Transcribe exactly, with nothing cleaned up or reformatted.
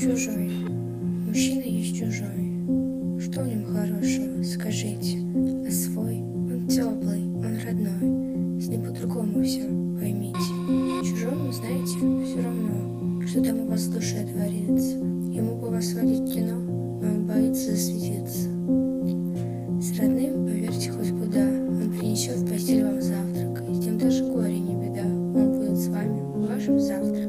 Чужой. Мужчина есть чужой. Что в нем хорошего, скажите? А свой, он теплый, он родной. С ним по-другому все, поймите. Чужому, знаете, все равно, что там у вас в душе творится. Ему бы вас водить в кино, но он боится засветиться. С родным, поверьте хоть куда, он принесет в постель вам завтрак. И с ним даже горе не беда, он будет с вами в вашем завтраке.